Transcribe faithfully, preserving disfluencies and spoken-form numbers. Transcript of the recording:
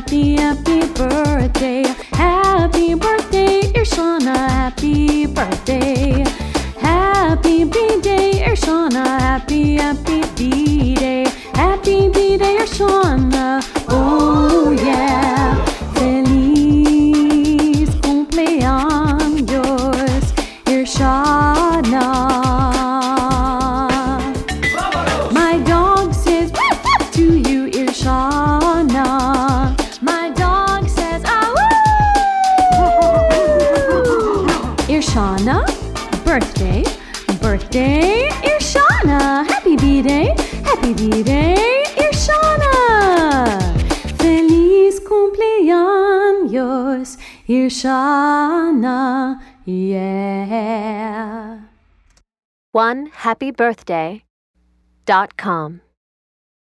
happy, happy birthday. Happy birthday, Irshana, happy birthday. Happy B-Day, Irshana, happy, happy B-Day. Happy B-Day, Irshana, oh yeah. Feliz cumpleaños, Irshana. My dog says woof woof to you, Irshana. My dog says ah woo. Irshana, birthday, birthday, Irshana. Happy B-Day, happy B-Day, Irshana. Feliz cumpleaños, Irshana, yeah. one happy birthday dot com